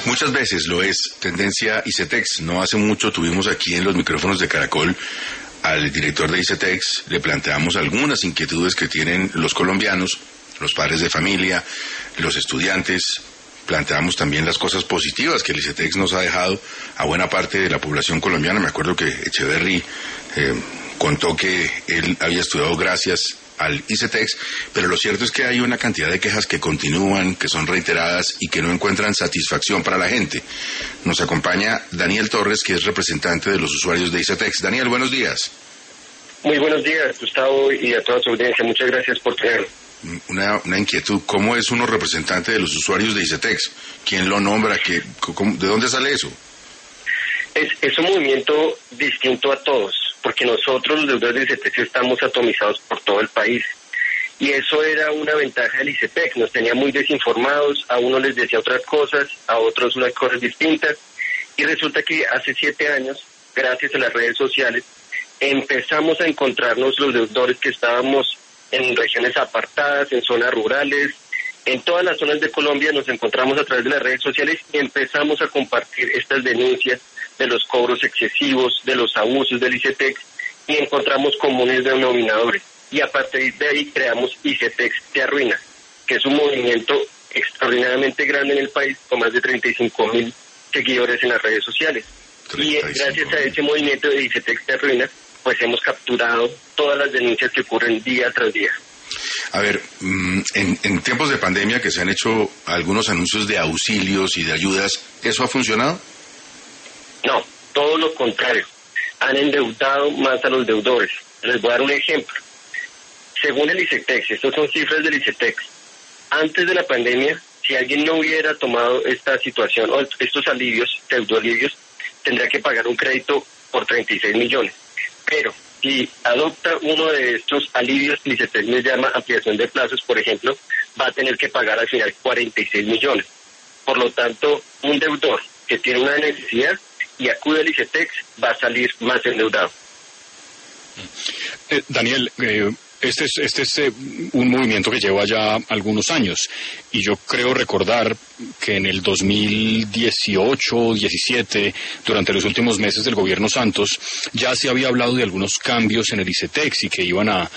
Muchas veces lo es tendencia ICETEX. No hace mucho tuvimos aquí en los micrófonos de Caracol al director de ICETEX, le planteamos algunas inquietudes que tienen los colombianos, los padres de familia, los estudiantes. Planteamos también las cosas positivas que el ICETEX nos ha dejado a buena parte de la población colombiana. Me acuerdo que Echeverry contó que él había estudiado gracias al ICETEX, pero lo cierto es que hay una cantidad de quejas que continúan, que son reiteradas y que no encuentran satisfacción para la gente. Nos acompaña Daniel Torres, que es representante de los usuarios de ICETEX. Daniel, buenos días. Muy buenos días, Gustavo, y a toda su audiencia. Muchas gracias por tenerlo. Una inquietud, ¿cómo es uno representante de los usuarios de ICETEX? ¿Quién lo nombra? ¿De dónde sale eso? Es un movimiento distinto a todos, porque nosotros los deudores de ICETEX estamos atomizados por todo el país. Y eso era una ventaja del ICETEX, nos tenía muy desinformados, a uno les decía otras cosas, a otros unas cosas distintas. Y resulta que hace 7 años, gracias a las redes sociales, empezamos a encontrarnos los deudores que estábamos en regiones apartadas, en zonas rurales, en todas las zonas de Colombia. Nos encontramos a través de las redes sociales y empezamos a compartir estas denuncias de los cobros excesivos, de los abusos del ICETEX, y encontramos comunes denominadores. Y a partir de ahí creamos ICETEX Te Arruina, que es un movimiento extraordinariamente grande en el país, con más de 35.000 seguidores en las redes sociales. Y gracias a ese movimiento de ICETEX Te Arruina, pues hemos capturado todas las denuncias que ocurren día tras día. A ver, en tiempos de pandemia que se han hecho algunos anuncios de auxilios y de ayudas, ¿eso ha funcionado? No, todo lo contrario. Han endeudado más a los deudores. Les voy a dar un ejemplo. Según el ICETEX, estas son cifras del ICETEX, antes de la pandemia, si alguien no hubiera tomado esta situación o estos alivios, pseudoalivios, tendría que pagar un crédito por 36 millones. Pero si adopta uno de estos alivios, el ICETEX les llama ampliación de plazos, por ejemplo, va a tener que pagar al final 46 millones. Por lo tanto, un deudor que tiene una necesidad y acude al ICETEX va a salir más endeudado. Daniel, este es un movimiento que lleva ya algunos años, y yo creo recordar que en el 2018-17, durante los últimos meses del gobierno Santos, ya se había hablado de algunos cambios en el ICETEX y que iban a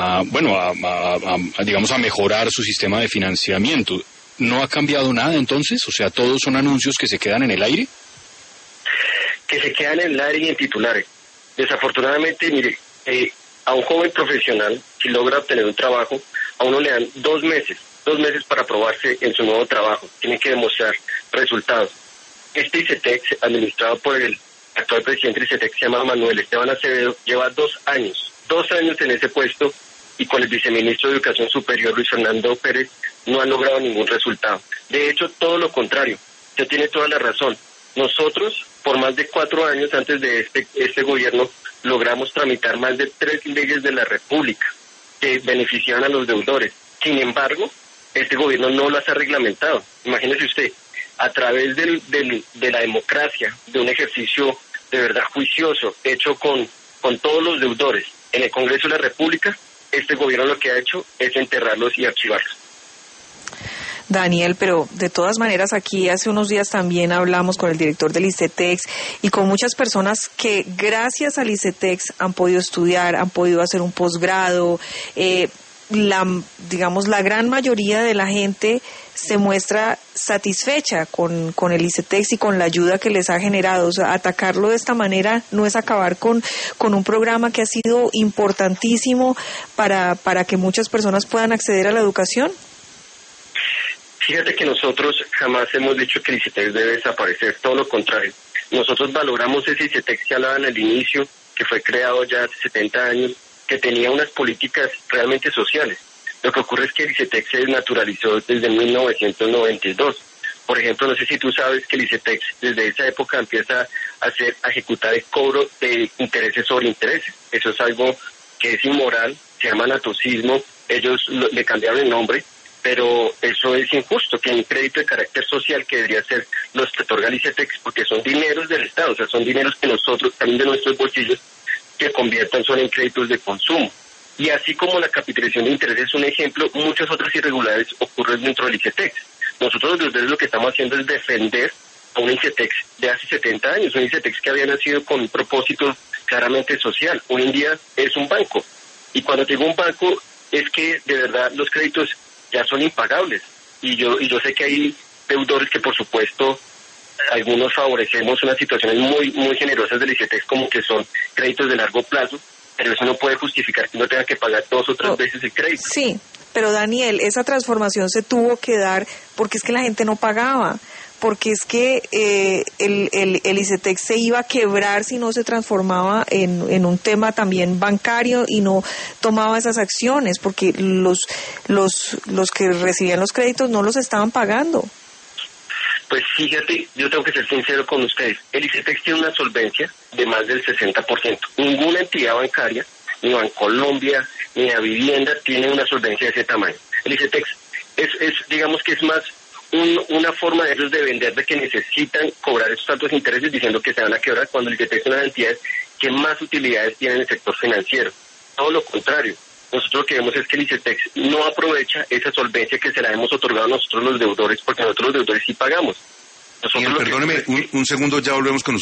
mejorar su sistema de financiamiento. ¿No ha cambiado nada entonces? O sea, ¿todos son anuncios que se quedan en el aire? Que se quedan en el aire y en titulares. Desafortunadamente, mire, a un joven profesional, si logra obtener un trabajo, a uno le dan 2 meses para probarse en su nuevo trabajo. Tiene que demostrar resultados. Este ICETEX, administrado por el actual presidente del ICETEX, se llama Manuel Esteban Acevedo, lleva 2 años en ese puesto, y con el viceministro de Educación Superior, Luis Fernando Pérez, no han logrado ningún resultado. De hecho, todo lo contrario. Usted tiene toda la razón. Nosotros, por más de 4 años antes de este gobierno, logramos tramitar más de 3 leyes de la República que beneficiaban a los deudores. Sin embargo, este gobierno no las ha reglamentado. Imagínese usted, a través de la democracia, de un ejercicio de verdad juicioso, hecho con todos los deudores en el Congreso de la República, este gobierno lo que ha hecho es enterrarlos y archivarlos. Daniel, pero de todas maneras aquí hace unos días también hablamos con el director del ICETEX y con muchas personas que gracias al ICETEX han podido estudiar, han podido hacer un posgrado. La gran mayoría de la gente se muestra satisfecha con el ICETEX y con la ayuda que les ha generado. O sea, atacarlo de esta manera no es acabar con un programa que ha sido importantísimo para que muchas personas puedan acceder a la educación. Fíjate que nosotros jamás hemos dicho que el ICETEX debe desaparecer, todo lo contrario. Nosotros valoramos ese ICETEX que hablaban al inicio, que fue creado ya hace 70 años, que tenía unas políticas realmente sociales. Lo que ocurre es que el ICETEX se desnaturalizó desde 1992. Por ejemplo, no sé si tú sabes que el ICETEX desde esa época empieza a ejecutar el cobro de intereses sobre intereses. Eso es algo que es inmoral, se llama anatocismo, ellos le cambiaron el nombre, pero eso es injusto, que un crédito de carácter social que debería ser los que otorga el ICETEX, porque son dineros del Estado, o sea, son dineros que nosotros, también de nuestros bolsillos, que conviertan son en créditos de consumo. Y así como la capitalización de intereses es un ejemplo, muchas otras irregularidades ocurren dentro del ICETEX. Nosotros los deudores lo que estamos haciendo es defender a un ICETEX de hace 70 años, un ICETEX que había nacido con un propósito claramente social. Hoy en día es un banco. Y cuando te digo un banco, es que de verdad los créditos ya son impagables. Y yo sé que hay deudores que, por supuesto, algunos favorecemos unas situaciones muy generosas del ICETEX, como que son créditos de largo plazo, pero eso no puede justificar que no tenga que pagar 2 o 3 veces el crédito. Sí, pero Daniel, esa transformación se tuvo que dar porque es que la gente no pagaba, porque es que el ICETEX se iba a quebrar si no se transformaba en un tema también bancario y no tomaba esas acciones, porque los que recibían los créditos no los estaban pagando. Pues fíjate, yo tengo que ser sincero con ustedes. El ICETEX tiene una solvencia de más del 60%. Ninguna entidad bancaria, ni Bancolombia, ni la vivienda, tiene una solvencia de ese tamaño. El ICETEX digamos que es más una forma de ellos de vender, de que necesitan cobrar esos altos intereses diciendo que se van a quebrar, cuando el ICETEX es una de las entidades que más utilidades tiene en el sector financiero. Todo lo contrario. Nosotros lo que vemos es que el ICETEX no aprovecha esa solvencia que se la hemos otorgado a nosotros los deudores, porque nosotros los deudores sí pagamos. Perdóneme un segundo, ya volvemos con usted.